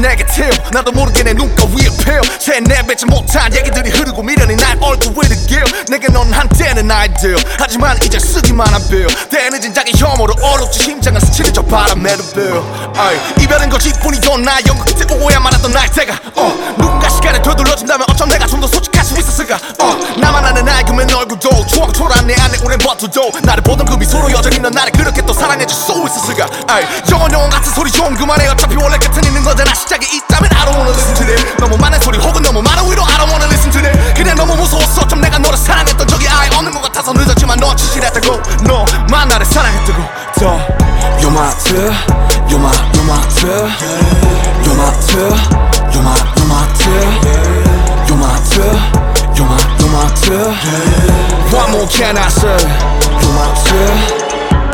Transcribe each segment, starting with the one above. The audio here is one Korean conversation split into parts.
negative. 나도 모르게 내 눈가 위에 피어 채내뱉지 못한 얘기들이 흐르고 미련이 날 얼굴 위를 기어. 내게 넌 한때는 아이디어 하지만 이제 쓰기만 한 빌. 대늦은 자기 혐오로 얼룩지 심장을 스치는 저 바람에도 빌. 이별은 거짓뿐이던 나 연극 끝에 오해야 말았던 나의 때가 누군가 시간에 되돌려준다면 어쩜 내가 좀 더 솔직할 수 있었을까. 나만 아는 알금은 얼굴도 추억 초라한 내 안에 오랜 버튼도 나를 보던 그 미소로 여전히 넌 나를 그렇게 또 사랑해줄 수 있었을까. 영원 같은 소리 좀 그만해. 어차피 원래 끝은 있는 거잖아. 시작이 있다면 I don't wanna listen to that. 너무 많은 소리 혹은 너무 많은 위로 I don't wanna listen to that. 그냥 너무 무서웠어. 좀 내가 너를 사랑했던 적이 아예 없는 것 같아서 늦었지만 너 진실했다고. 너만 나를 사랑했다고. You're my two, you're my two, you're my two, you're my two, you're my two, you're my two. What more can I say? You're my two.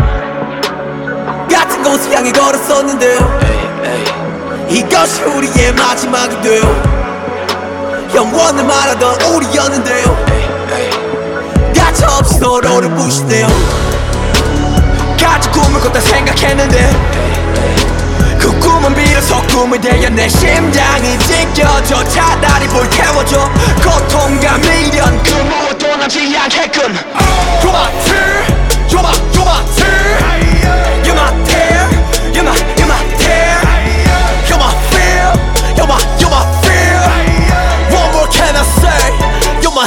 같은 곳을 향해 걸었었는데 이것이 우리의 마지막이 돼요. 영원을 말하던 우리였는데요. 가차없이 서로를 부시네요. 같이 꿈을 꿨다 생각했는데 그 꿈은 비로소 꿈이 되어 내 심장이 찢겨져. 차라리 불태워줘. 고통과 미련 그 무엇도 남지 않게끔. You're my two, you're my two. You're my tear, you're my tear. You're my fear, you're my fear. What more can I say? You're my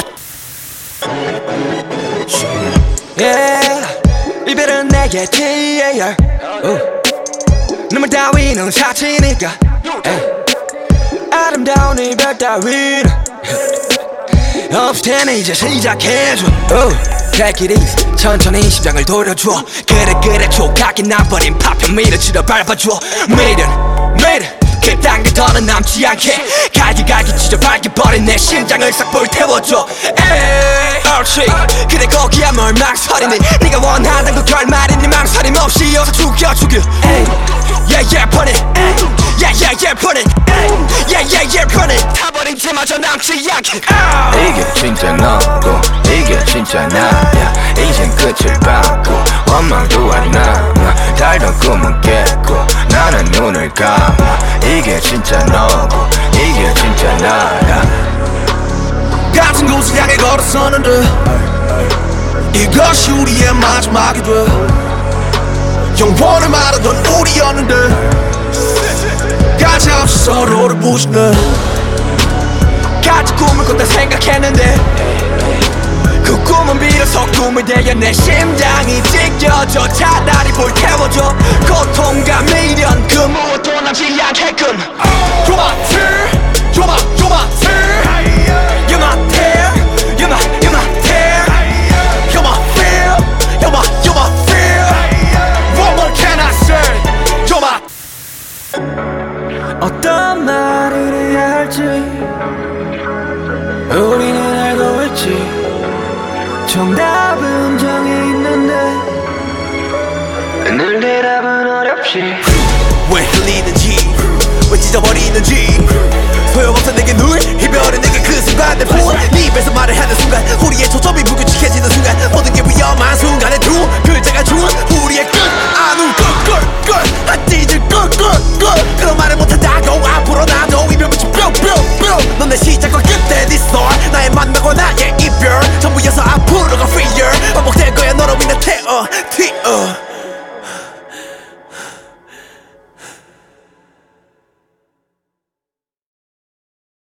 yeah. 이별은 내게 TAR 눈물 따위는 사치니까 아름다운 이별 따위는 없을 테니 이제 시작해줘. Take it easy 천천히 심장을 돌려줘. 그래 조각이 나버린 파편 밀어치러 밟아줘. 미련 그딴 게 더는 남지 않게 갈기 찢어 밝혀버린 내 심장을 싹 불태워줘. 에이 옳지 그래 거기야 뭘 망설이니. 네가 원하던 그 결말이니 망설임 없이 어서 죽여. Yeah burn it. Yeah burn it. Yeah burn it. 타버린 채마저 남지 않게. 이게 진짜 너고 이게 진짜 나야. 이젠 끝을 봤고 원망도 안 남아. 달던 꿈은 깼고 나는 눈을 감아. 이게 진짜 너고 이게 진짜 나야. 같은 곳을 향해 걸었었는데 이것이 우리의 마지막이 돼. 영원을 말하던 우리였는데 가차없이 서로를 부시네. 같이 꿈을 꿨다 생각했는데 그 꿈은 비로소 꿈이 되어 내 심장이 찢겨져. 차라리 불태워줘. 고통과 미련 그 무엇도 남지 않게끔. You're my two, you're my two. You're my tear, you're my tear. You're my fear, you're my fear. What more can I say? You're my. 어떤 말을 해야 할지 우리는 알고 있지. 정답은 정해 있는데 늘 대답은 어렵지. 왜 흘리는지 왜 찢어버리는지 소용없어 내게 늘 이별은 내게 그 순간 내 폰 네 입에서 말을 하는 순간 우리의 초점이 무규칙해지는 순간 모든 게 위험한 순간에 두